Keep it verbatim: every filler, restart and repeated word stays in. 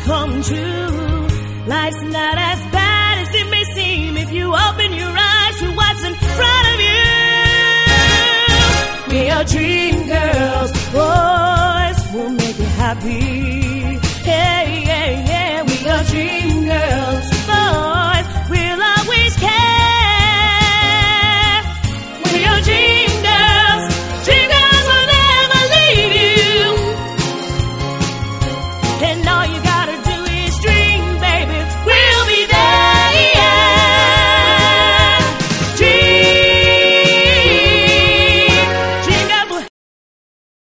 come true. Life's not as bad as it may seem if you open your eyes to what's in front of you. We are dream girls, boys will make you happy. Yeah, yeah, yeah, we are dream